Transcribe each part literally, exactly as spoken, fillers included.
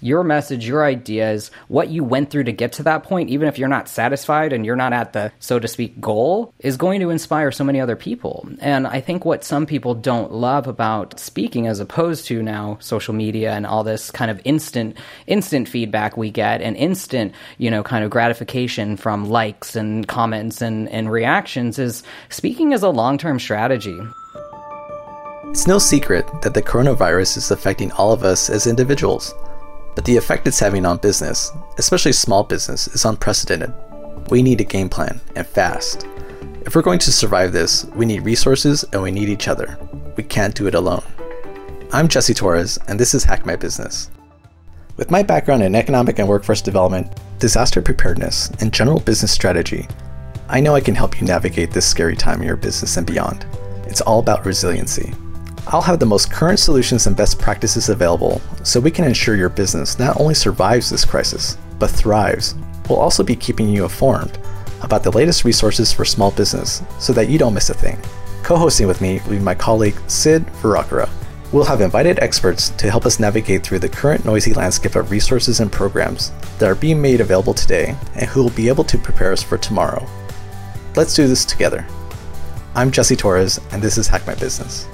your message, your ideas, what you went through to get to that point, even if you're not satisfied and you're not at the, so to speak, goal, is going to inspire so many other people. And I think what some people don't love about speaking, as opposed to now social media and all this kind of instant, instant feedback we get and instant, you know, kind of gratification from likes and comments and, and reactions, is speaking as a long-term strategy. It's no secret that the coronavirus is affecting all of us as individuals, but the effect it's having on business, especially small business, is unprecedented. We need a game plan, and fast. If we're going to survive this, we need resources and we need each other. We can't do it alone. I'm Jesse Torres, and this is Hack My Business. With my background in economic and workforce development, disaster preparedness, and general business strategy, I know I can help you navigate this scary time in your business and beyond. It's all about resiliency. I'll have the most current solutions and best practices available so we can ensure your business not only survives this crisis, but thrives. We'll also be keeping you informed about the latest resources for small business so that you don't miss a thing. Co-hosting with me will be my colleague Sid Varakara. We'll have invited experts to help us navigate through the current noisy landscape of resources and programs that are being made available today and who will be able to prepare us for tomorrow. Let's do this together. I'm Jesse Torres, and this is Hack My Business.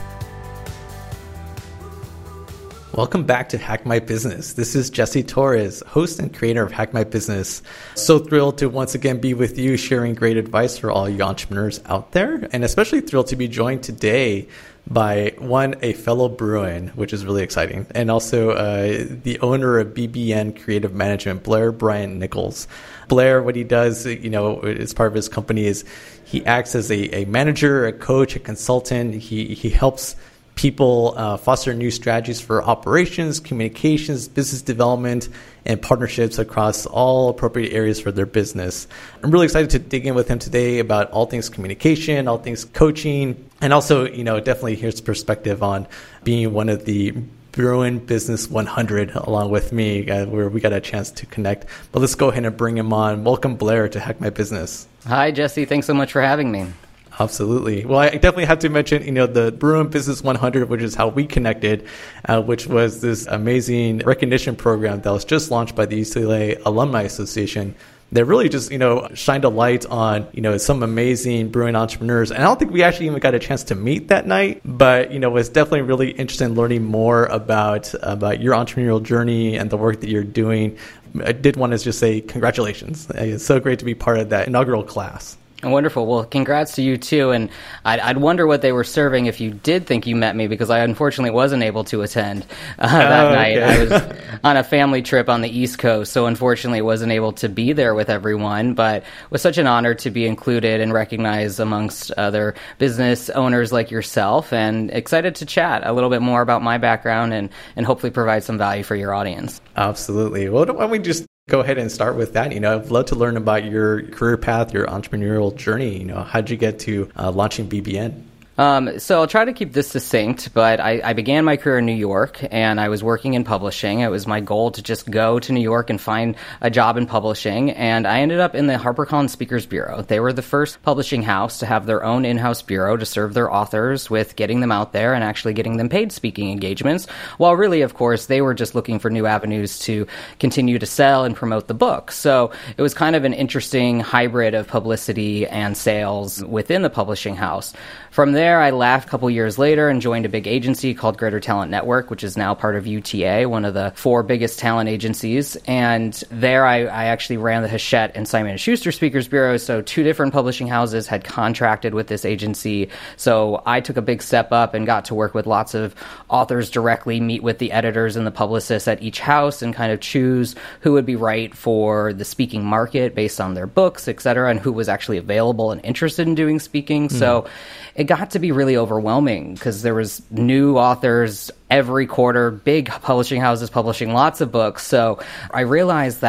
Welcome back to Hack My Business. This is Jesse Torres, host and creator of Hack My Business. So thrilled to once again be with you, sharing great advice for all you entrepreneurs out there, and especially thrilled to be joined today by one, a fellow Bruin, which is really exciting, and also uh, the owner of B B N Creative Management, Blair Bryant Nichols. Blair, what he does, you know, as part of his company is he acts as a, a manager, a coach, a consultant. He he helps people uh, foster new strategies for operations, communications, business development, and partnerships across all appropriate areas for their business. I'm really excited to dig in with him today about all things communication, all things coaching, and also, you know, definitely his perspective on being one of the Bruin Business one hundred along with me, uh, where we got a chance to connect. But let's go ahead and bring him on. Welcome, Blair, to Hack My Business. Hi, Jesse. Thanks so much for having me. Absolutely. Well, I definitely have to mention, you know, the Bruin Business one hundred, which is how we connected, uh, which was this amazing recognition program that was just launched by the U C L A Alumni Association that really just, you know, shined a light on, you know, some amazing Bruin entrepreneurs. And I don't think we actually even got a chance to meet that night, but, you know, was definitely really interested in learning more about, about your entrepreneurial journey and the work that you're doing. I did want to just say congratulations. It's so great to be part of that inaugural class. Wonderful. Well, congrats to you too. And I'd, I'd wonder what they were serving if you did think you met me, because I unfortunately wasn't able to attend uh, that oh, night. Okay. I was on a family trip on the East Coast, so unfortunately wasn't able to be there with everyone, but it was such an honor to be included and recognized amongst other business owners like yourself, and excited to chat a little bit more about my background and, and hopefully provide some value for your audience. Absolutely. Well, why don't we just go ahead and start with that. You know, I'd love to learn about your career path, your entrepreneurial journey. You know, how'd you get to uh, launching B B N? Um, so I'll try to keep this succinct, but I, I began my career in New York, and I was working in publishing. It was my goal to just go to New York and find a job in publishing, and I ended up in the HarperCollins Speakers Bureau. They were the first publishing house to have their own in-house bureau to serve their authors with getting them out there and actually getting them paid speaking engagements, while really, of course, they were just looking for new avenues to continue to sell and promote the book. So it was kind of an interesting hybrid of publicity and sales within the publishing house. From there, I left a couple years later and joined a big agency called Greater Talent Network, which is now part of U T A, one of the four biggest talent agencies. And there I, I actually ran the Hachette and Simon and Schuster Speakers Bureau. So two different publishing houses had contracted with this agency. So I took a big step up and got to work with lots of authors directly, meet with the editors and the publicists at each house and kind of choose who would be right for the speaking market based on their books, et cetera, and who was actually available and interested in doing speaking. Mm. So it got to be really overwhelming because there was new authors every quarter, big publishing houses publishing lots of books. So I realized that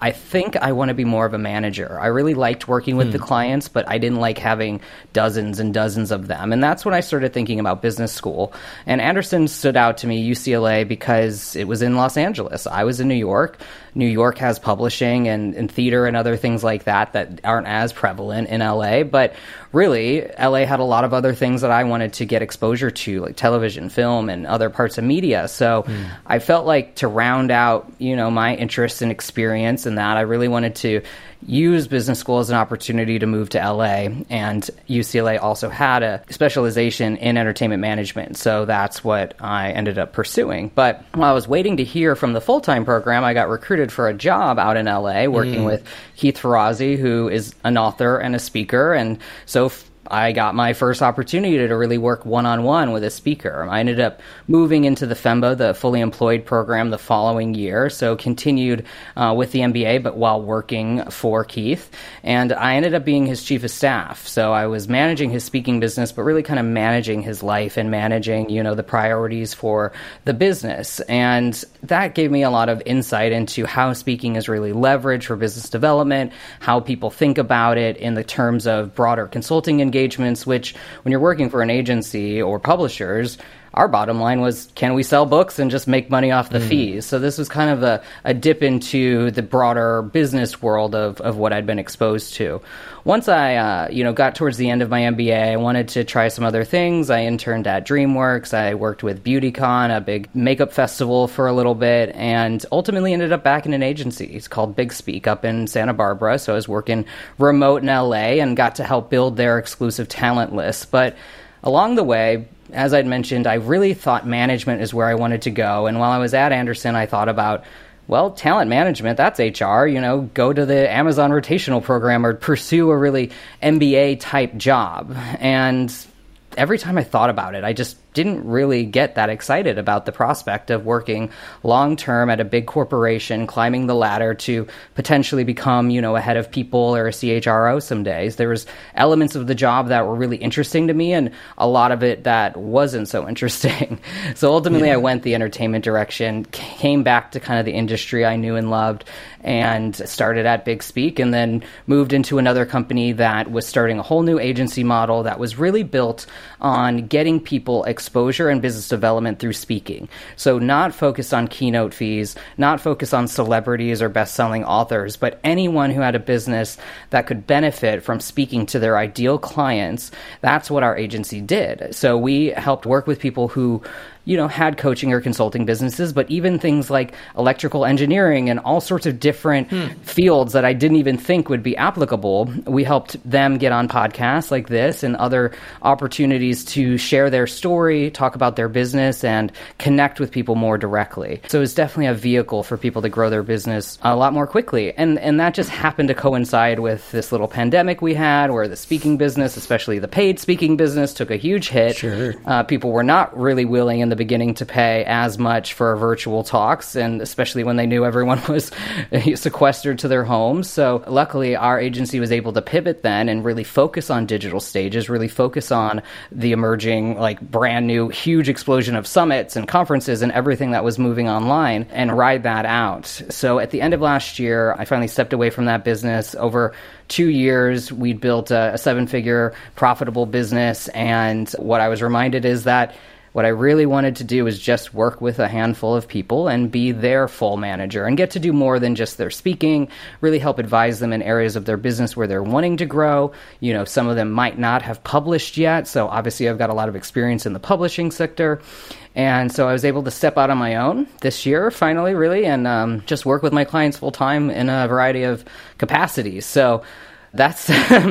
I think I want to be more of a manager. I really liked working with mm. the clients, but I didn't like having dozens and dozens of them. And that's when I started thinking about business school. And Anderson stood out to me, U C L A, because it was in Los Angeles. I was in New York. New York has publishing and, and theater and other things like that that aren't as prevalent in L A. But really, L A had a lot of other things that I wanted to get exposure to, like television, film, and other parts of media. So mm. I felt like to round out, you know, my interest and experience in that, I really wanted to use business school as an opportunity to move to L A. And U C L A also had a specialization in entertainment management. So that's what I ended up pursuing. But while I was waiting to hear from the full-time program, I got recruited for a job out in L A working mm. with Keith Ferrazzi, who is an author and a speaker. And so f- I got my first opportunity to really work one-on-one with a speaker. I ended up moving into the FEMBA, the fully employed program, the following year, so continued uh, with the M B A, but while working for Keith. And I ended up being his chief of staff. So I was managing his speaking business, but really kind of managing his life and managing, you know, the priorities for the business. And that gave me a lot of insight into how speaking is really leveraged for business development, how people think about it in the terms of broader consulting engagements, which when you're working for an agency or publishers, our bottom line was, can we sell books and just make money off the mm. fees? So this was kind of a, a dip into the broader business world of, of what I'd been exposed to. Once I uh, you know, got towards the end of my M B A, I wanted to try some other things. I interned at DreamWorks. I worked with BeautyCon, a big makeup festival, for a little bit, and ultimately ended up back in an agency. It's called Big Speak up in Santa Barbara. So I was working remote in L A and got to help build their exclusive talent list. But along the way, as I'd mentioned, I really thought management is where I wanted to go. And while I was at Anderson, I thought about, well, talent management, that's H R, you know, go to the Amazon rotational program or pursue a really M B A type job. And every time I thought about it, I just didn't really get that excited about the prospect of working long-term at a big corporation, climbing the ladder to potentially become, you know, a head of people or a C H R O some days. There was elements of the job that were really interesting to me and a lot of it that wasn't so interesting. So ultimately yeah. I went the entertainment direction, came back to kind of the industry I knew and loved, and started at Big Speak, and then moved into another company that was starting a whole new agency model that was really built on getting people exposure and business development through speaking. So not focused on keynote fees, not focused on celebrities or best-selling authors, but anyone who had a business that could benefit from speaking to their ideal clients. That's what our agency did. So we helped work with people who, you know, had coaching or consulting businesses, but even things like electrical engineering and all sorts of different hmm. fields that I didn't even think would be applicable. We helped them get on podcasts like this and other opportunities to share their story, talk about their business, and connect with people more directly. So it's definitely a vehicle for people to grow their business a lot more quickly. And and that just happened to coincide with this little pandemic we had where the speaking business, especially the paid speaking business, took a huge hit. Sure. Uh, people were not really willing in the beginning to pay as much for virtual talks, and especially when they knew everyone was sequestered to their homes. So luckily, our agency was able to pivot then and really focus on digital stages, really focus on the emerging, like, brand new, huge explosion of summits and conferences and everything that was moving online, and ride that out. So at the end of last year, I finally stepped away from that business. Over two years, we'd built a, a seven-figure profitable business, and what I was reminded is that what I really wanted to do was just work with a handful of people and be their full manager and get to do more than just their speaking, really help advise them in areas of their business where they're wanting to grow. You know, some of them might not have published yet, so obviously I've got a lot of experience in the publishing sector. And so I was able to step out on my own this year, finally, really, and um, just work with my clients full-time in a variety of capacities. So that's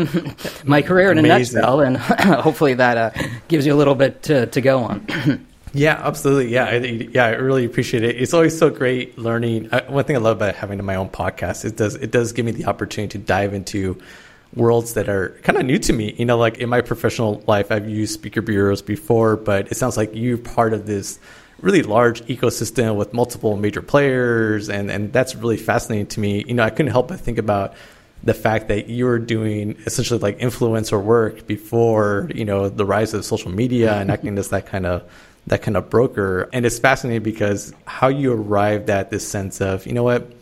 my career in Amazing. a nutshell, and hopefully that uh, gives you a little bit to, to go on. Yeah, absolutely. Yeah, I, yeah, I really appreciate it. It's always so great learning. Uh, one thing I love about having my own podcast, it does it does give me the opportunity to dive into worlds that are kind of new to me. You know, like in my professional life, I've used speaker bureaus before, but it sounds like you're part of this really large ecosystem with multiple major players, and, and that's really fascinating to me. You know, I couldn't help but think about the fact that you're doing essentially like influencer work before, you know, the rise of social media and acting as that kind of that kind of broker. And it's fascinating because how you arrived at this sense of, you know what,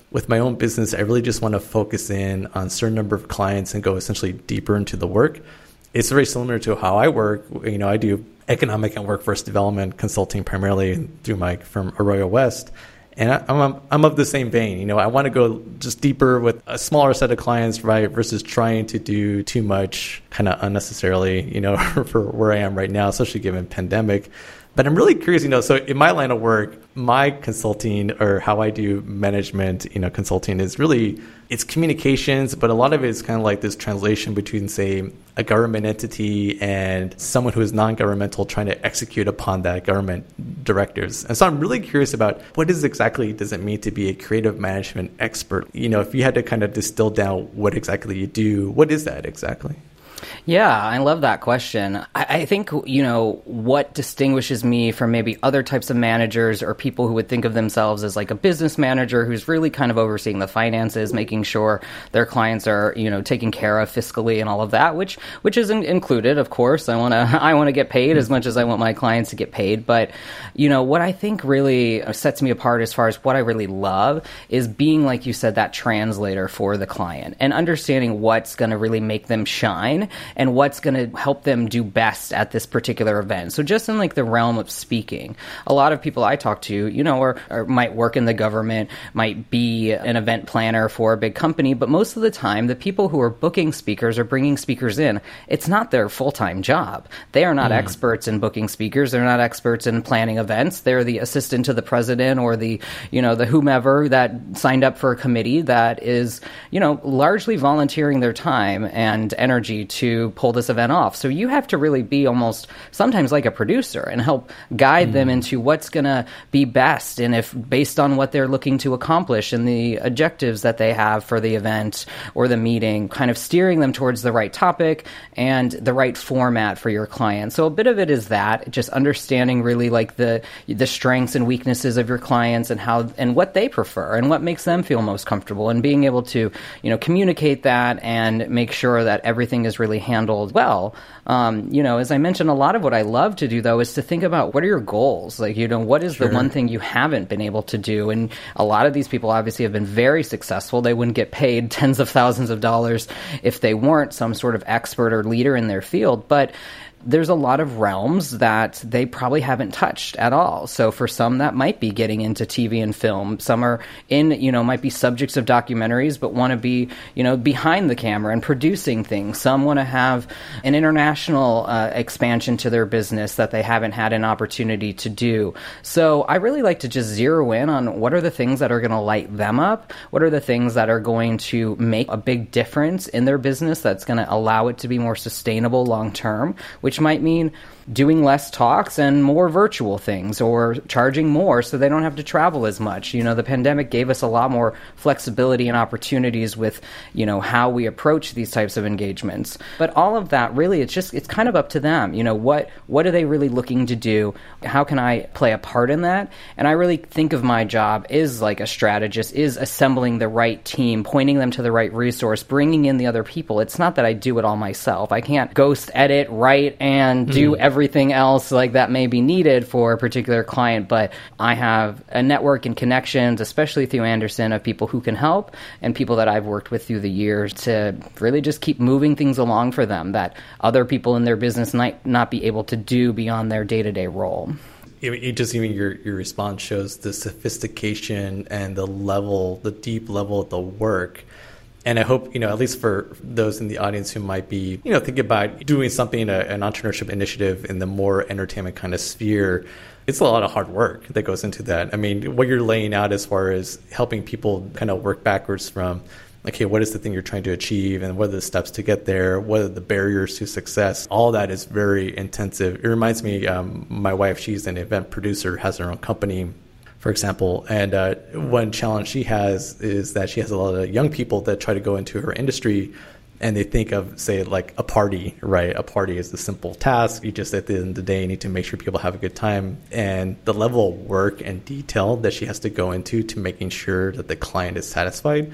with my own business, I really just want to focus in on a certain number of clients and go essentially deeper into the work. It's very similar to how I work. You know, I do economic and workforce development consulting primarily through my firm Arroyo West. And I, I'm I'm of the same vein. You know, I want to go just deeper with a smaller set of clients, right, versus trying to do too much kind of unnecessarily, you know, for where I am right now, especially given pandemic. But I'm really curious, you know, so in my line of work, my consulting or how I do management, you know, consulting is really, it's communications, but a lot of it is kind of like this translation between, say, a government entity and someone who is non-governmental trying to execute upon that government directives. And so I'm really curious about what is exactly does it mean to be a creative management expert? You know, if you had to kind of distill down what exactly you do, what is that exactly? Yeah, I love that question. I, I think, you know, what distinguishes me from maybe other types of managers or people who would think of themselves as like a business manager who's really kind of overseeing the finances, making sure their clients are, you know, taken care of fiscally and all of that, which which is in, included, of course. I want to I want to get paid as much as I want my clients to get paid. But, you know, what I think really sets me apart as far as what I really love is being, like you said, that translator for the client and understanding what's going to really make them shine and what's going to help them do best at this particular event. So just in like the realm of speaking, a lot of people I talk to, you know, or, or might work in the government, might be an event planner for a big company, but most of the time, the people who are booking speakers or bringing speakers in, it's not their full-time job. They are not mm. experts in booking speakers. They're not experts in planning events. They're the assistant to the president or the, you know, the whomever that signed up for a committee that is, you know, largely volunteering their time and energy to pull this event off. So you have to really be almost sometimes like a producer and help guide mm. them into what's going to be best. And if based on what they're looking to accomplish and the objectives that they have for the event or the meeting, kind of steering them towards the right topic and the right format for your client. So a bit of it is that, just understanding really like the the strengths and weaknesses of your clients and how and what they prefer and what makes them feel most comfortable, and being able to, you know, communicate that and make sure that everything is really handled well. Um, you know, as I mentioned, a lot of what I love to do, though, is to think about what are your goals? Like, you know, what is sure. the one thing you haven't been able to do? And a lot of these people obviously have been very successful. They wouldn't get paid tens of thousands of dollars if they weren't some sort of expert or leader in their field. But there's a lot of realms that they probably haven't touched at all. So for some, that might be getting into T V and film. Some are in, you know, might be subjects of documentaries, but want to be, you know, behind the camera and producing things. Some want to have an international uh, expansion to their business that they haven't had an opportunity to do. So I really like to just zero in on what are the things that are going to light them up? What are the things that are going to make a big difference in their business that's going to allow it to be more sustainable long term, which might mean doing less talks and more virtual things, or charging more so they don't have to travel as much. You know, the pandemic gave us a lot more flexibility and opportunities with, you know, how we approach these types of engagements. But all of that, really, it's just, it's kind of up to them. You know, what, what are they really looking to do? How can I play a part in that? And I really think of my job is like a strategist, is assembling the right team, pointing them to the right resource, bringing in the other people. It's not that I do it all myself. I can't ghost edit, write, and do mm. everything everything else like that may be needed for a particular client, but I have a network and connections, especially through Anderson, of people who can help and people that I've worked with through the years to really just keep moving things along for them that other people in their business might not be able to do beyond their day-to-day role. It just even your your response shows the sophistication and the level, the deep level of the work. And I hope, you know, at least for those in the audience who might be, you know, thinking about doing something, a, an entrepreneurship initiative in the more entertainment kind of sphere, it's a lot of hard work that goes into that. I mean, what you're laying out as far as helping people kind of work backwards from, okay, what is the thing you're trying to achieve and what are the steps to get there? What are the barriers to success? All that is very intensive. It reminds me, um, my wife, she's an event producer, has her own company, for example. And uh, one challenge she has is that she has a lot of young people that try to go into her industry and they think of, say, like a party, right? A party is the simple task. You just, at the end of the day, need to make sure people have a good time. And the level of work and detail that she has to go into to making sure that the client is satisfied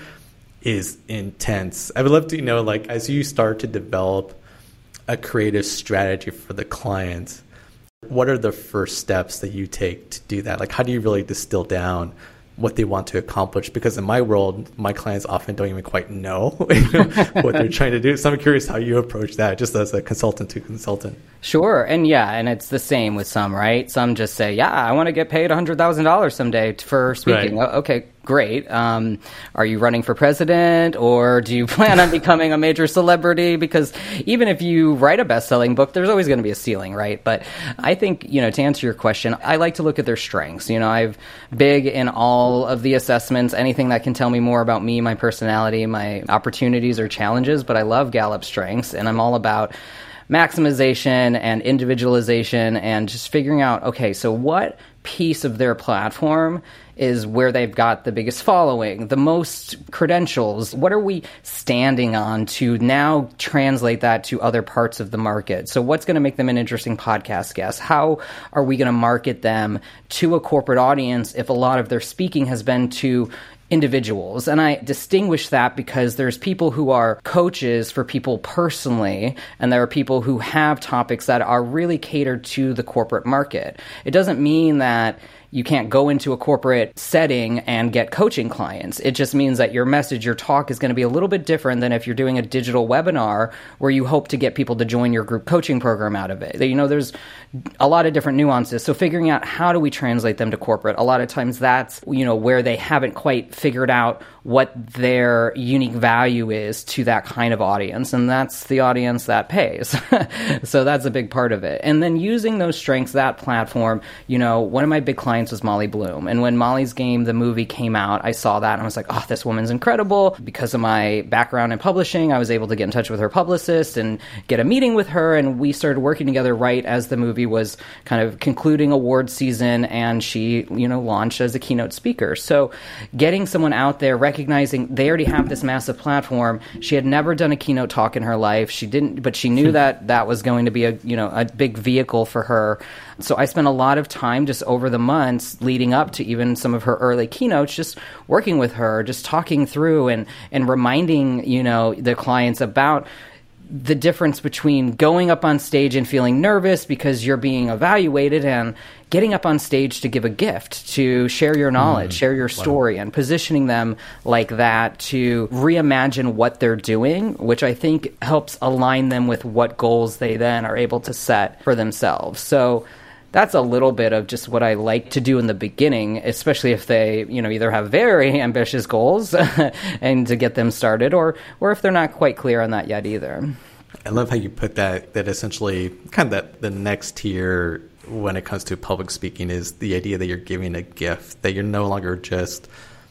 is intense. I would love to know, like, as you start to develop a creative strategy for the client, what are the first steps that you take to do that? Like, how do you really distill down what they want to accomplish, because in my world, my clients often don't even quite know what they're trying to do. So I'm curious how you approach that, just as a consultant to consultant. Sure. And yeah, and it's the same with some, right? Some just say, yeah, I want to get paid one hundred thousand dollars someday for speaking. Right. Oh, okay, great. Um, are you running for president, or do you plan on becoming a major celebrity? Because even if you write a best-selling book, there's always going to be a ceiling, right? But I think, you know, to answer your question, I like to look at their strengths. You know, I've big in all of the assessments, anything that can tell me more about me, my personality, my opportunities or challenges. But I love Gallup's strengths, and I'm all about maximization and individualization and just figuring out, okay, so what piece of their platform is where they've got the biggest following, the most credentials? What are we standing on to now translate that to other parts of the market? So what's going to make them an interesting podcast guest? How are we going to market them to a corporate audience if a lot of their speaking has been to individuals? And I distinguish that because there's people who are coaches for people personally, and there are people who have topics that are really catered to the corporate market. It doesn't mean that you can't go into a corporate setting and get coaching clients. It just means that your message, your talk is going to be a little bit different than if you're doing a digital webinar where you hope to get people to join your group coaching program out of it. You know, there's a lot of different nuances. So figuring out how do we translate them to corporate, a lot of times that's, you know, where they haven't quite figured out what their unique value is to that kind of audience. And that's the audience that pays. So that's a big part of it. And then using those strengths, that platform, you know, one of my big clients was Molly Bloom. And when Molly's Game, the movie, came out, I saw that and I was like, oh, this woman's incredible. Because of my background in publishing, I was able to get in touch with her publicist and get a meeting with her. And we started working together right as the movie was kind of concluding award season, and she, you know, launched as a keynote speaker. So getting someone out there, recognizing they already have this massive platform. She had never done a keynote talk in her life. She didn't, but she knew that that was going to be a, you know, a big vehicle for her. So I spent a lot of time just over the months leading up to even some of her early keynotes, just working with her, just talking through and, and reminding, you know, the clients about the difference between going up on stage and feeling nervous because you're being evaluated and getting up on stage to give a gift, to share your knowledge, mm, share your story, wow. and positioning them like that to reimagine what they're doing, which I think helps align them with what goals they then are able to set for themselves. So that's a little bit of just what I like to do in the beginning, especially if they, you know, either have very ambitious goals and to get them started, or or if they're not quite clear on that yet either. I love how you put that, that essentially kind of that the next tier when it comes to public speaking is the idea that you're giving a gift, that you're no longer just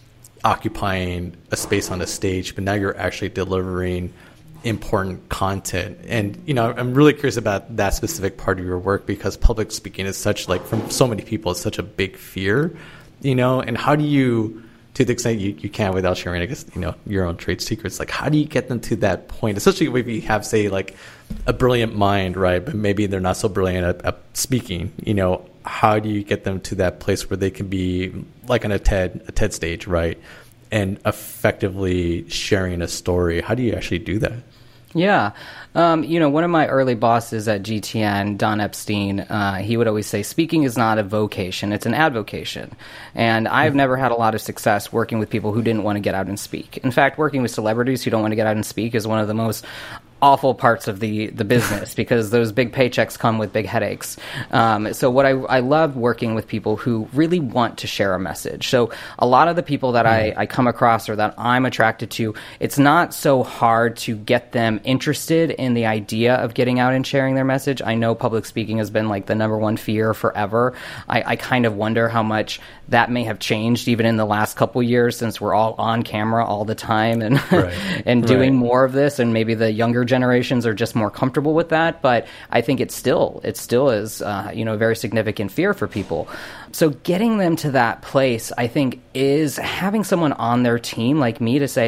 occupying a space on a stage, but now you're actually delivering important content. And, you know, I'm really curious about that specific part of your work, because public speaking is such, like, from so many people, it's such a big fear, you know, and how do you, to the extent you, you can without sharing, I guess, you know, your own trade secrets, like, how do you get them to that point, especially if you have, say, like, a brilliant mind, right, but maybe they're not so brilliant at, at speaking, you know, how do you get them to that place where they can be, like on a TED, a TED stage, right, and effectively sharing a story? How do you actually do that? Yeah. Um, you know, one of my early bosses at G T N, Don Epstein, uh, he would always say, speaking is not a vocation, it's an advocation. And I've mm-hmm. never had a lot of success working with people who didn't want to get out and speak. In fact, working with celebrities who don't want to get out and speak is one of the most awful parts of the, the business, because those big paychecks come with big headaches. Um, so what I, I love working with people who really want to share a message. So a lot of the people that I, I come across or that I'm attracted to, it's not so hard to get them interested in the idea of getting out and sharing their message. I know public speaking has been like the number one fear forever. I, I kind of wonder how much that may have changed even in the last couple years, since we're all on camera all the time and right. and doing right. more of this, and maybe the younger generations are just more comfortable with that. But I think it's still it still is uh, you know a very significant fear for people. So getting them to that place, I think, is having someone on their team like me to say,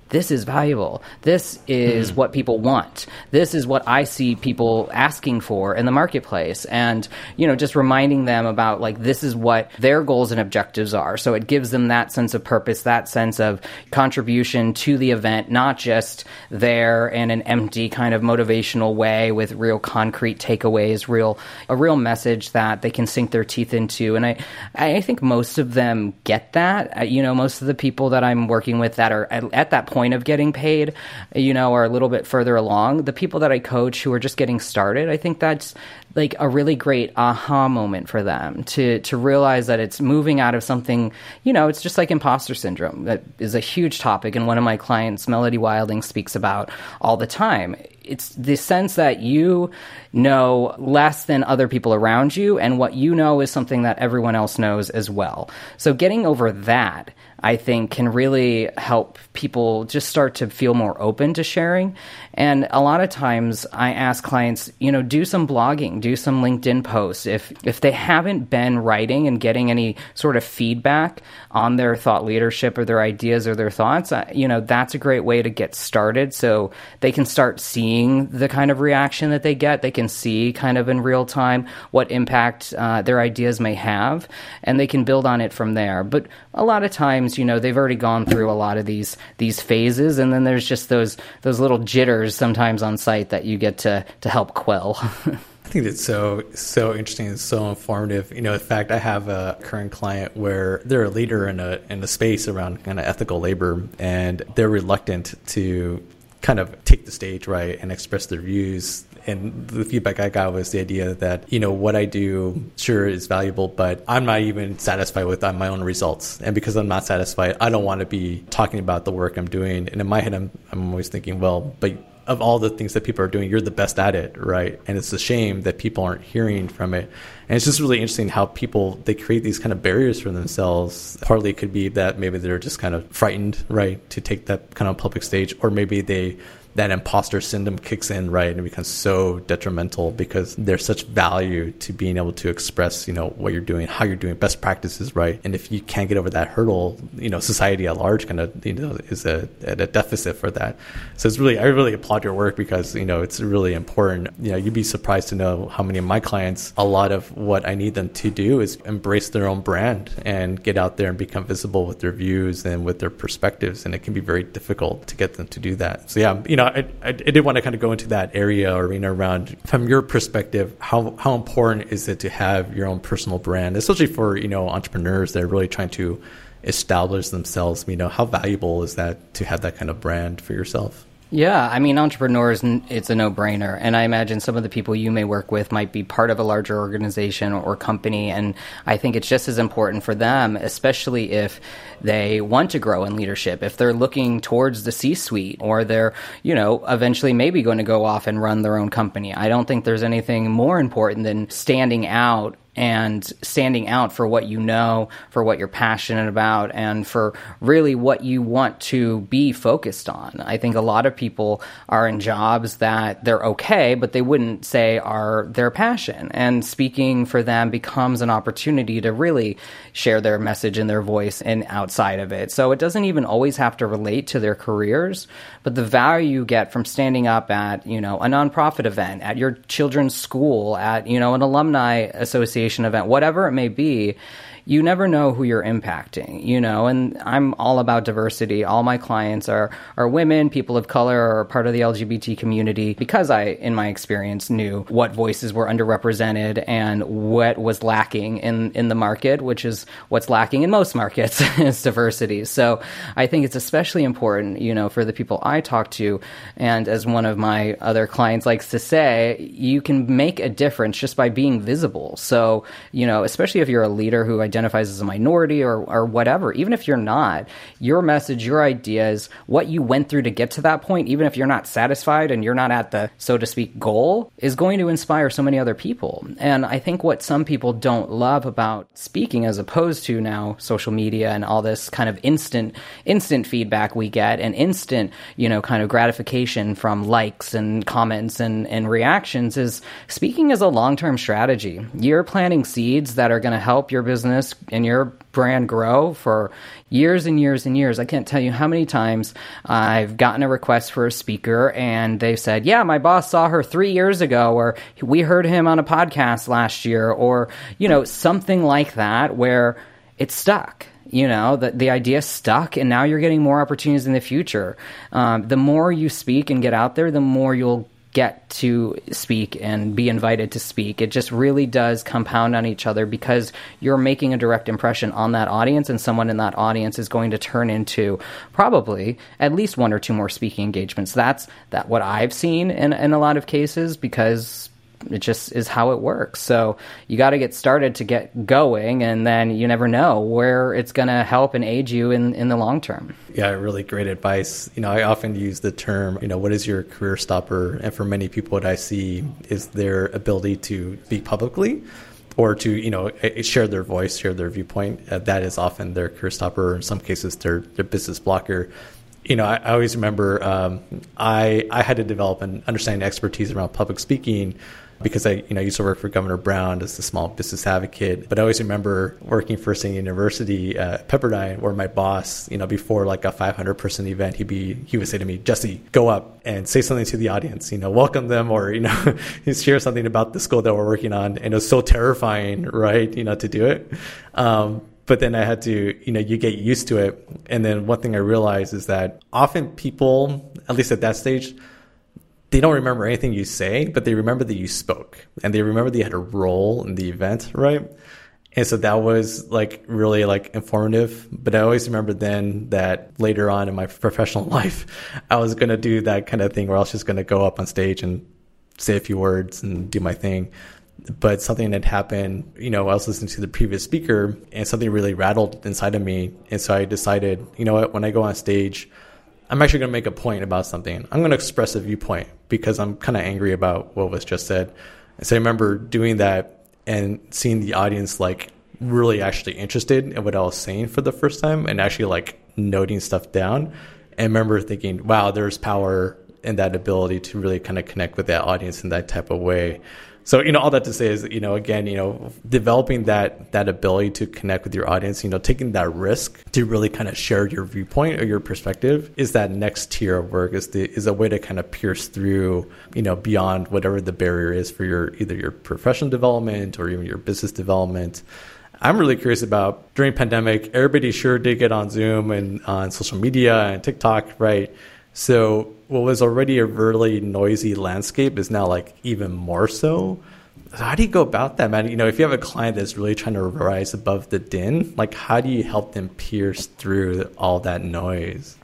this is valuable. This is mm. what people want. This is what I see people asking for in the marketplace. And, you know, just reminding them about, like, this is what their goals and objectives are. So it gives them that sense of purpose, that sense of contribution to the event, not just there in an empty kind of motivational way with real concrete takeaways, real a real message that they can sink their teeth into. And I, I think most of them get that. You know, most of the people that I'm working with that are at, at that point of getting paid, you know, are a little bit further along. The people that I coach who are just getting started, I think that's like a really great aha moment for them to to realize that it's moving out of something, you know, it's just like imposter syndrome. That is a huge topic, and one of my clients, Melody Wilding, speaks about all the time. It's the sense that you know less than other people around you, and what you know is something that everyone else knows as well. So getting over that, I think, can really help people just start to feel more open to sharing. And a lot of times I ask clients, you know, do some blogging, do some LinkedIn posts. If if they haven't been writing and getting any sort of feedback on their thought leadership or their ideas or their thoughts, uh, you know, that's a great way to get started, so they can start seeing the kind of reaction that they get. They can see kind of in real time what impact uh, their ideas may have, and they can build on it from there. But a lot of times, you know, they've already gone through a lot of these these phases, and then there's just those those little jitters sometimes on site that you get to to help quell. I think it's so so interesting and so informative. You know, in fact, I have a current client where they're a leader in a in a space around kind of ethical labor, and they're reluctant to kind of take the stage, right, and express their views. And the feedback I got was the idea that, you know, what I do, sure, is valuable, but I'm not even satisfied with my own results. And because I'm not satisfied, I don't want to be talking about the work I'm doing. And in my head, I'm, I'm always thinking, well, but of all the things that people are doing, you're the best at it, right? And it's a shame that people aren't hearing from it. And it's just really interesting how people, they create these kind of barriers for themselves. Partly it could be that maybe they're just kind of frightened, right, to take that kind of public stage, or maybe they that imposter syndrome kicks in, right, and it becomes so detrimental because there's such value to being able to express, you know, what you're doing, how you're doing, best practices, right? And if you can't get over that hurdle, you know, society at large kind of, you know, is a, at a deficit for that. So it's really, I really applaud your work because, you know, it's really important. You know, you'd be surprised to know how many of my clients, a lot of what I need them to do is embrace their own brand and get out there and become visible with their views and with their perspectives. And it can be very difficult to get them to do that. So yeah, you know, I, I, I did want to kind of go into that area or arena around, from your perspective, how how important is it to have your own personal brand, especially for, you know, entrepreneurs that are really trying to establish themselves? You know, how valuable is that to have that kind of brand for yourself? Yeah, I mean, entrepreneurs, it's a no-brainer. And I imagine some of the people you may work with might be part of a larger organization or company. And I think it's just as important for them, especially if they want to grow in leadership, if they're looking towards the C-suite, or they're, you know, eventually maybe going to go off and run their own company. I don't think there's anything more important than standing out and standing out for what you know, for what you're passionate about, and for really what you want to be focused on. I think a lot of people are in jobs that they're okay, but they wouldn't say are their passion. And speaking for them becomes an opportunity to really share their message and their voice and outside of it. So it doesn't even always have to relate to their careers, but the value you get from standing up at, you know, a nonprofit event, at your children's school, at, you know, an alumni association event, whatever it may be, you never know who you're impacting, you know, and I'm all about diversity. All my clients are, are women, people of color, or part of the L G B T community, because I, in my experience, knew what voices were underrepresented and what was lacking in, in the market, which is what's lacking in most markets, is diversity. So I think it's especially important, you know, for the people I talk to, and as one of my other clients likes to say, you can make a difference just by being visible. So, you know, especially if you're a leader who identifies as a minority or, or whatever, even if you're not, your message, your ideas, what you went through to get to that point, even if you're not satisfied and you're not at the, so to speak, goal, is going to inspire so many other people. And I think what some people don't love about speaking, as opposed to now social media and all this kind of instant, instant feedback we get, and instant, you know, kind of gratification from likes and comments and, and reactions, is speaking as a long-term strategy. You're planning planting seeds that are going to help your business and your brand grow for years and years and years. I can't tell you how many times I've gotten a request for a speaker and they've said, yeah, my boss saw her three years ago, or we heard him on a podcast last year, or, you know, something like that where it's stuck. You know, the, the idea stuck, and now you're getting more opportunities in the future. Um, the more you speak and get out there, the more you'll get to speak and be invited to speak. It just really does compound on each other because you're making a direct impression on that audience, and someone in that audience is going to turn into probably at least one or two more speaking engagements. That's that what I've seen in, in a lot of cases, because it just is how it works. So you got to get started to get going, and then you never know where it's going to help and aid you in, in the long term. Yeah, really great advice. You know, I often use the term, you know, what is your career stopper? And for many people, what I see is their ability to speak publicly or to, you know, share their voice, share their viewpoint. Uh, that is often their career stopper, or in some cases, their, their business blocker. You know, I, I always remember um, I I had to develop an understanding expertise around public speaking because I, you know, used to work for Governor Brown as the small business advocate. But I always remember working for State University at Pepperdine, where my boss, you know, before like a five hundred person event, he'd be, he would say to me, Jesse, go up and say something to the audience, you know, welcome them, or, you know, share something about the school that we're working on. And it was so terrifying, right, you know, to do it. Um, But then I had to, you know, you get used to it. And then one thing I realized is that often people, at least at that stage, they don't remember anything you say, but they remember that you spoke, and they remember that you had a role in the event, right? And so that was like really like informative. But I always remember then that later on in my professional life, I was going to do that kind of thing where I was just going to go up on stage and say a few words and do my thing. But something had happened, you know, I was listening to the previous speaker and something really rattled inside of me. And so I decided, you know what, when I go on stage, I'm actually going to make a point about something. I'm going to express a viewpoint because I'm kind of angry about what was just said. And so I remember doing that and seeing the audience like really actually interested in what I was saying for the first time and actually like noting stuff down. And I remember thinking, wow, there's power in that ability to really kind of connect with that audience in that type of way. So, you know, all that to say is, you know, again, you know, developing that that ability to connect with your audience, you know, taking that risk to really kind of share your viewpoint or your perspective is that next tier of work, is the is a way to kind of pierce through, you know, beyond whatever the barrier is for your either your professional development or even your business development. I'm really curious about during pandemic, everybody sure did get on Zoom and on social media and TikTok, right? So what was already a really noisy landscape is now like even more so. So how do you go about that, man? You know, if you have a client that's really trying to rise above the din, like how do you help them pierce through all that noise?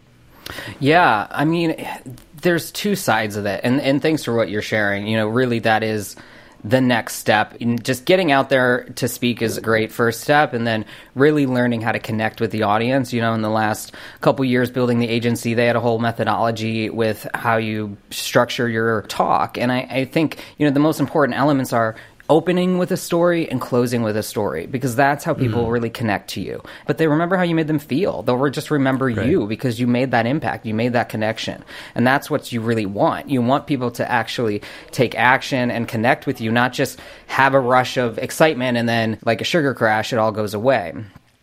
Yeah, I mean, there's two sides of it. And, and thanks for what you're sharing. You know, really that is the next step. Just getting out there to speak is a great first step, and then really learning how to connect with the audience. You know, in the last couple years building the agency, they had a whole methodology with how you structure your talk. And I, I think, you know, the most important elements are opening with a story and closing with a story, because that's how people mm. really connect to you. But they remember how you made them feel. They'll just remember right. you because you made that impact. You made that connection. And that's what you really want. You want people to actually take action and connect with you, not just have a rush of excitement and then like a sugar crash, it all goes away.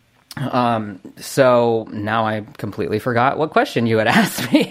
Um, so now I completely forgot what question you had asked me.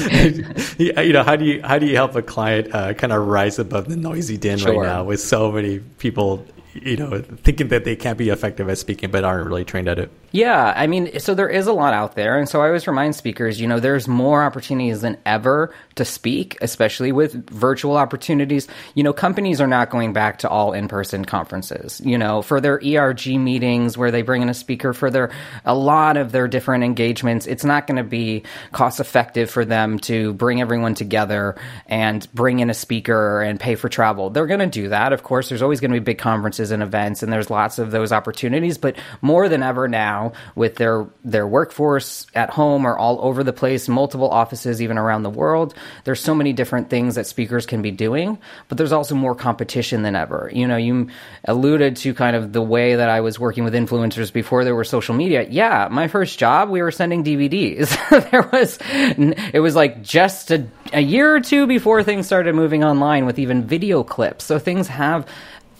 You know, how do you, how do you help a client, uh, kind of rise above the noisy din sure. right now with so many people, you know, thinking that they can't be effective at speaking, but aren't really trained at it? Yeah, I mean, so there is a lot out there. And so I always remind speakers, you know, there's more opportunities than ever to speak, especially with virtual opportunities. You know, companies are not going back to all in-person conferences, you know, for their E R G meetings where they bring in a speaker for their, a lot of their different engagements. It's not going to be cost effective for them to bring everyone together and bring in a speaker and pay for travel. They're going to do that. Of course, there's always going to be big conferences and events, and there's lots of those opportunities, but more than ever now, with their their workforce at home or all over the place, multiple offices even around the world, there's so many different things that speakers can be doing, but there's also more competition than ever. You know, you alluded to kind of the way that I was working with influencers before there were social media. Yeah, my first job, we were sending D V Ds. there was, it was like just a, a year or two before things started moving online with even video clips. So things have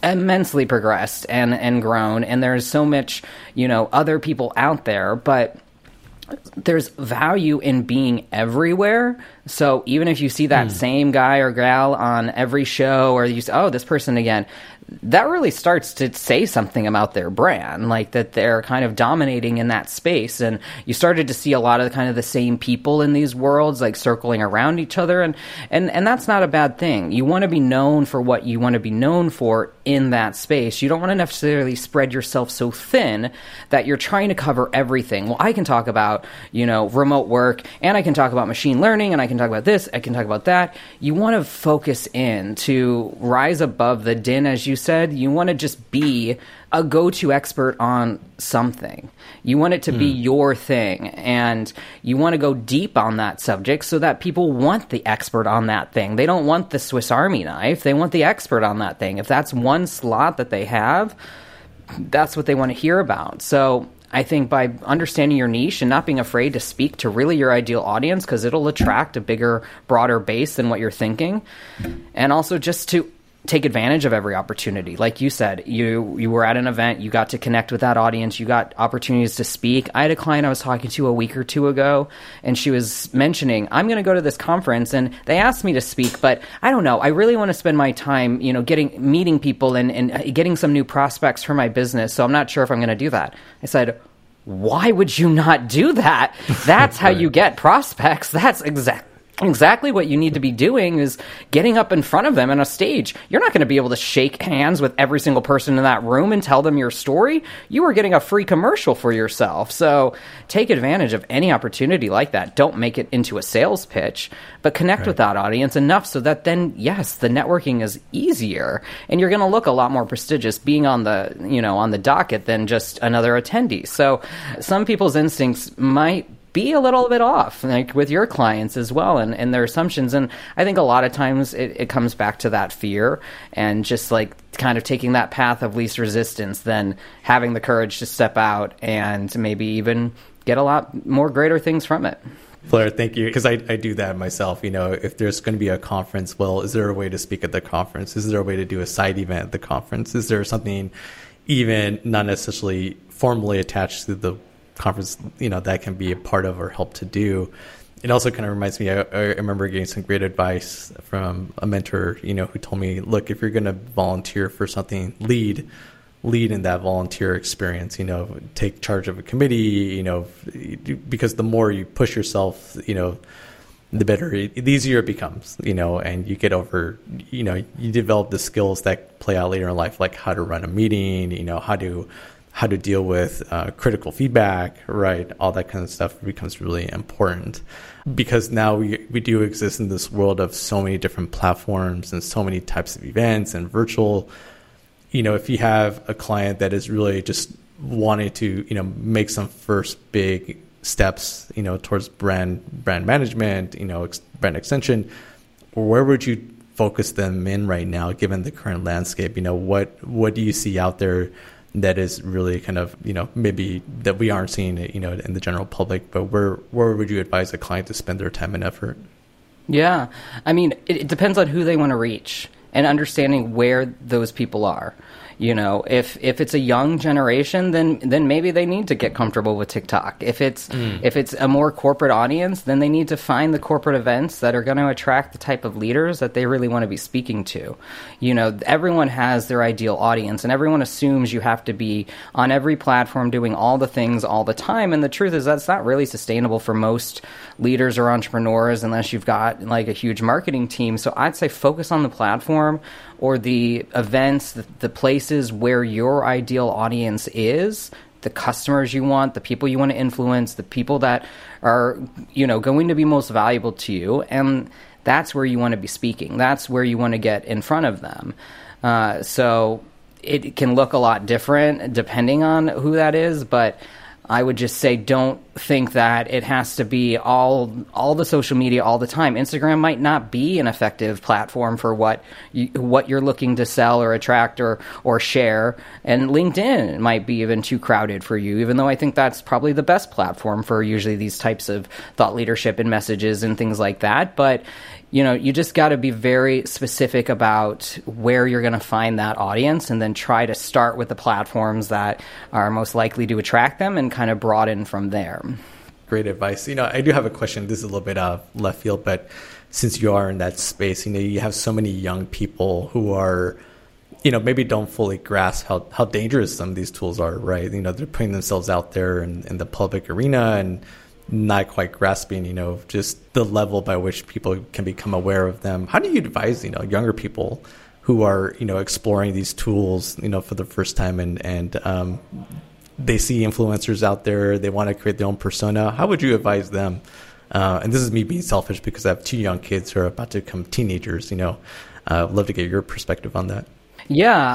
immensely progressed and, and grown, and there's so much, you know, other people out there, but there's value in being everywhere. So even if you see that mm. same guy or gal on every show, or you say, oh, this person again, that really starts to say something about their brand, like that they're kind of dominating in that space. And you started to see a lot of the, kind of the same people in these worlds, like circling around each other. And, and, and that's not a bad thing. You want to be known for what you want to be known for in that space. You don't want to necessarily spread yourself so thin that you're trying to cover everything. Well, I can talk about, you know, remote work, and I can talk about machine learning, and I can talk about this, I can talk about that. You want to focus in to rise above the din, as you said. You want to just be a go-to expert on something. You want it to mm. be your thing, and you want to go deep on that subject so that people want the expert on that thing. They don't want the Swiss Army knife. They want the expert on that thing. If that's one slot that they have, that's what they want to hear about. So I think by understanding your niche and not being afraid to speak to really your ideal audience, because it'll attract a bigger, broader base than what you're thinking, and also just to take advantage of every opportunity. Like you said, you you were at an event, you got to connect with that audience, you got opportunities to speak. I had a client I was talking to a week or two ago, and she was mentioning, I'm going to go to this conference, and they asked me to speak, but I don't know, I really want to spend my time, you know, getting meeting people and, and getting some new prospects for my business, so I'm not sure if I'm going to do that. I said, why would you not do that? That's how you get prospects. That's exactly Exactly what you need to be doing is getting up in front of them on a stage. You're not going to be able to shake hands with every single person in that room and tell them your story. You are getting a free commercial for yourself. So take advantage of any opportunity like that. Don't make it into a sales pitch, but connect right. with that audience enough so that then, yes, the networking is easier, and you're going to look a lot more prestigious being on the, you know, on the docket than just another attendee. So some people's instincts might be a little bit off, like with your clients as well, and, and their assumptions. And I think a lot of times it, it comes back to that fear and just like kind of taking that path of least resistance, then having the courage to step out and maybe even get a lot more greater things from it. Blair, thank you. Because I, I do that myself. You know, if there's going to be a conference, well, is there a way to speak at the conference? Is there a way to do a side event at the conference? Is there something even not necessarily formally attached to the conference, you know, that can be a part of or help to do? It also kind of reminds me, I, I remember getting some great advice from a mentor, you know, who told me, look, if you're going to volunteer for something, lead, lead in that volunteer experience, you know, take charge of a committee, you know, because the more you push yourself, you know, the better, the easier it becomes, you know, and you get over, you know, you develop the skills that play out later in life, like how to run a meeting, you know, how to how to deal with uh, critical feedback, right? All that kind of stuff becomes really important, because now we, we do exist in this world of so many different platforms and so many types of events and virtual. You know, if you have a client that is really just wanting to, you know, make some first big steps, you know, towards brand brand management, you know, ex- brand extension, where would you focus them in right now, given the current landscape? You know, what what do you see out there that is really kind of, you know, maybe that we aren't seeing it, you know, in the general public, but where where would you advise a client to spend their time and effort? Yeah. I mean, it, it depends on who they want to reach and understanding where those people are. You know, if if it's a young generation, then then maybe they need to get comfortable with TikTok. If it's mm. if it's a more corporate audience, then they need to find the corporate events that are going to attract the type of leaders that they really want to be speaking to. You know, everyone has their ideal audience, and everyone assumes you have to be on every platform doing all the things all the time. And the truth is that's not really sustainable for most leaders or entrepreneurs unless you've got like a huge marketing team. So I'd say focus on the platform or the events, the, the places where your ideal audience is, the customers you want, the people you want to influence, the people that are, you know, going to be most valuable to you. And that's where you want to be speaking. That's where you want to get in front of them. Uh, so it can look a lot different depending on who that is, but I would just say don't think that it has to be all all the social media all the time. Instagram might not be an effective platform for what you, what you're looking to sell or attract or or share, and LinkedIn might be even too crowded for you, even though I think that's probably the best platform for usually these types of thought leadership and messages and things like that. But you know, you just got to be very specific about where you're going to find that audience, and then try to start with the platforms that are most likely to attract them and kind of broaden from there. Great advice. You know, I do have a question. This is a little bit uh, left field, but since you are in that space, you know, you have so many young people who are, you know, maybe don't fully grasp how, how dangerous some of these tools are, right? You know, they're putting themselves out there in, in the public arena and not quite grasping, you know, just the level by which people can become aware of them. How do you advise, you know, younger people who are, you know, exploring these tools, you know, for the first time, and, and um, they see influencers out there, they want to create their own persona. How would you advise them? Uh, and this is me being selfish because I have two young kids who are about to become teenagers, you know. Uh, I'd love to get your perspective on that. Yeah.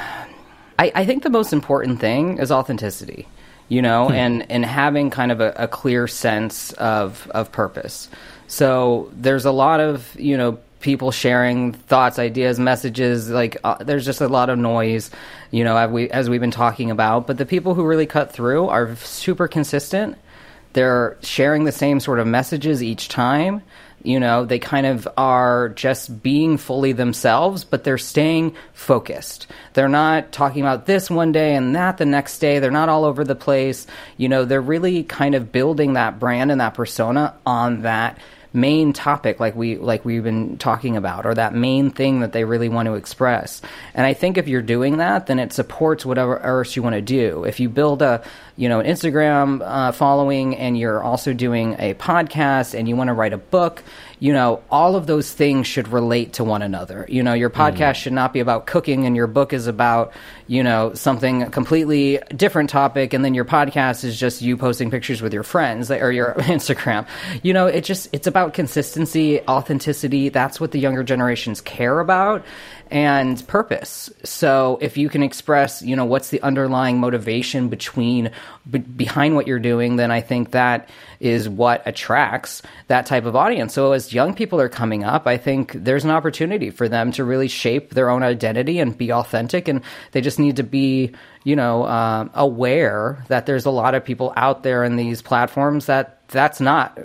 I, I think the most important thing is authenticity. You know, hmm. and, and having kind of a, a clear sense of, of purpose. So there's a lot of, you know, people sharing thoughts, ideas, messages, like uh, there's just a lot of noise, you know, as, we, as we've been talking about. But the people who really cut through are super consistent. They're sharing the same sort of messages each time. You know, they kind of are just being fully themselves, but they're staying focused. They're not talking about this one day and that the next day. They're not all over the place. You know, they're really kind of building that brand and that persona on that main topic, like we like we've been talking about, or that main thing that they really want to express. And I think if you're doing that, then it supports whatever else you want to do. If you build a you know an Instagram uh, following, and you're also doing a podcast, and you want to write a book, you know all of those things should relate to one another. You know your podcast mm. should not be about cooking, and your book is about you know something completely different topic, and then your podcast is just you posting pictures with your friends or your Instagram. You know it just it's about consistency, authenticity. That's what the younger generations care about, and purpose. So if you can express, you know, what's the underlying motivation between be, behind what you're doing, then I think that is what attracts that type of audience. So as young people are coming up, I think there's an opportunity for them to really shape their own identity and be authentic, and they just need to be, you know, um, aware that there's a lot of people out there in these platforms that that's not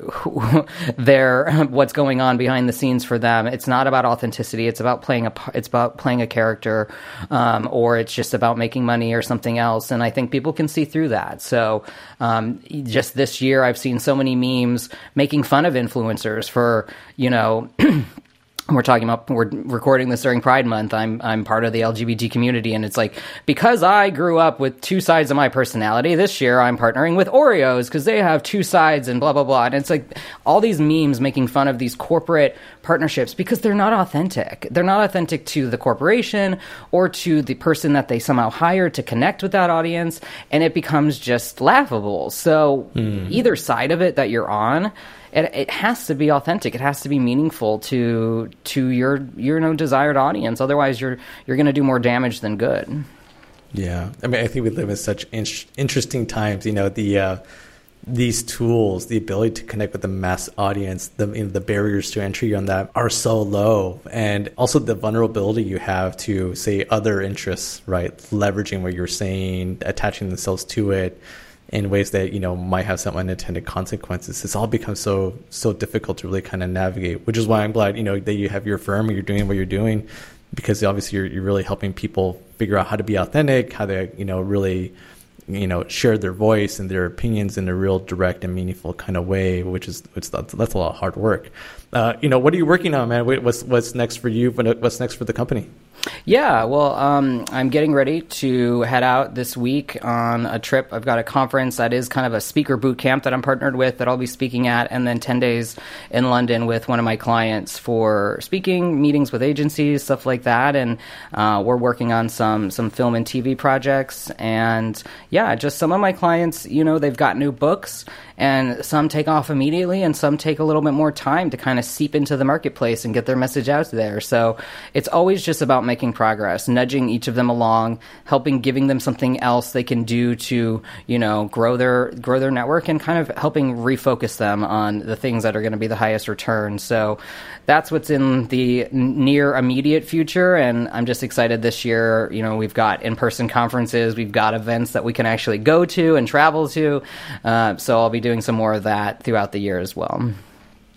their what's going on behind the scenes for them. It's not about authenticity. It's about playing a it's about playing a character, um, or it's just about making money or something else. And I think people can see through that. So um, just this year, I've seen so many memes making fun of influencers for you know. We're talking about, we're recording this during Pride Month. I'm I'm part of the L G B T community, and it's like, because I grew up with two sides of my personality, this year I'm partnering with Oreos because they have two sides and blah, blah, blah. And it's like all these memes making fun of these corporate partnerships because they're not authentic. They're not authentic to the corporation or to the person that they somehow hired to connect with that audience, and it becomes just laughable. So mm. either side of it that you're on, It, it has to be authentic. It has to be meaningful to to your your no desired audience. Otherwise, you're you're going to do more damage than good. Yeah, I mean, I think we live in such in- interesting times. You know, the uh, these tools, the ability to connect with the mass audience, the you know, the barriers to entry on that are so low, and also the vulnerability you have to say other interests, right? Leveraging what you're saying, attaching themselves to it in ways that, you know, might have some unintended consequences. It's all become so, so difficult to really kind of navigate, which is why I'm glad, you know, that you have your firm and you're doing what you're doing, because obviously you're, you're really helping people figure out how to be authentic, how to, you know, really, you know, share their voice and their opinions in a real direct and meaningful kind of way, which is, it's, that's, that's a lot of hard work. Uh, you know, what are you working on, man? What's, what's next for you? What's next for the company? Yeah, well, um, I'm getting ready to head out this week on a trip. I've got a conference that is kind of a speaker boot camp that I'm partnered with that I'll be speaking at, and then ten days in London with one of my clients for speaking, meetings with agencies, stuff like that. And uh, we're working on some some film and T V projects. And yeah, just some of my clients, you know, they've got new books, and some take off immediately, and some take a little bit more time to kind of seep into the marketplace and get their message out there. So it's always just about making progress, nudging each of them along, helping, giving them something else they can do to, you know, grow their grow their network, and kind of helping refocus them on the things that are going to be the highest return. So that's what's in the near immediate future, and I'm just excited this year. You know, we've got in-person conferences, we've got events that we can actually go to and travel to. Uh, so I'll be doing some more of that throughout the year as well.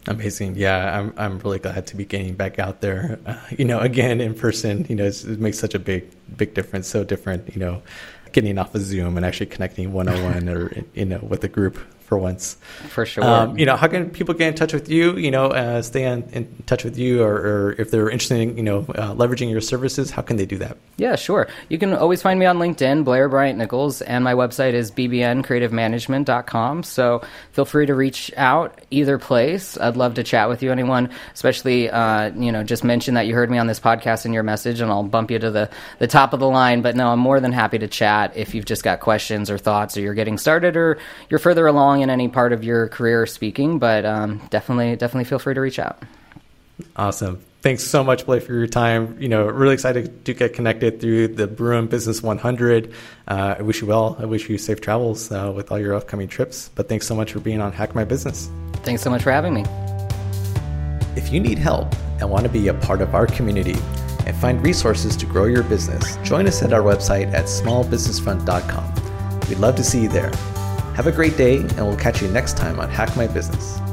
Amazing. Yeah, I'm I'm really glad to be getting back out there. Uh, you know, again in person. You know, it's, it makes such a big big difference. So different. You know, getting off of Zoom and actually connecting one on one or you know with a group for once. For sure. Um, you know, how can people get in touch with you? You know, uh, stay in, in touch with you, or, or if they're interested in you know uh, leveraging your services, how can they do that? Yeah, sure. You can always find me on LinkedIn, Blair Bryant Nichols, and my website is b b n creative management dot com. So feel free to reach out either place. I'd love to chat with you. Anyone, especially, uh, you know, just mention that you heard me on this podcast in your message, and I'll bump you to the, the top of the line. But no, I'm more than happy to chat if you've just got questions or thoughts, or you're getting started, or you're further along in any part of your career speaking. But um, definitely, definitely feel free to reach out. Awesome. Thanks so much, Blake, for your time. You know, really excited to get connected through the Bruin Business one hundred. Uh, I wish you well. I wish you safe travels uh, with all your upcoming trips. But thanks so much for being on Hack My Business. Thanks so much for having me. If you need help and want to be a part of our community and find resources to grow your business, join us at our website at small business front dot com. We'd love to see you there. Have a great day, and we'll catch you next time on Hack My Business.